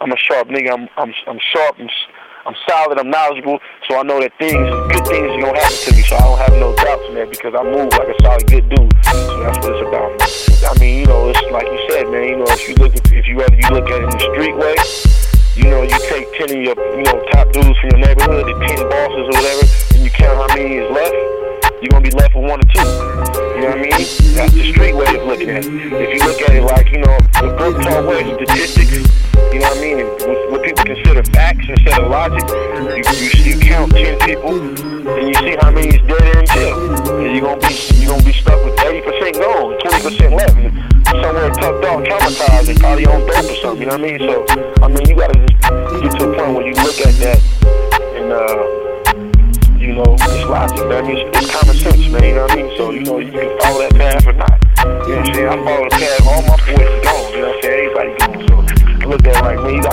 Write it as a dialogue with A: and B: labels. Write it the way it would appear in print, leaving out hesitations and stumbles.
A: I'm a sharp nigga. I'm sharp. I'm solid. I'm knowledgeable. So I know that good things are gonna happen to me. So I don't have no doubts in that because I move like a solid good dude. So that's what it's about. I mean, you know, it's like you said, man. You know, if you look at it in the street way, you know, you take 10 of your, you know, top dudes from your neighborhood, the 10 bosses or whatever, and you count how many is left. You're gonna be left with 1 or 2. You know what I mean? That's the street way of looking at it. If you look at it like, you know, the book talk way, statistics, you know what I mean? And what people consider facts instead of logic, you count 10 people, and you see how many is dead or in jail. And you're gonna be stuck with 80% gone, 20% left. And somewhere tucked off, traumatized, and probably on dope or something. You know what I mean? So, I mean, you gotta just get to a point where you look at that and you know, it's logic, man. I mean, it's common sense, man, you know what I mean? So, you know, you can follow that path or not. You know what I'm saying? I follow the path, all my boys are gone, you know what I'm saying? Everybody gone, so I look at it like, man, you gotta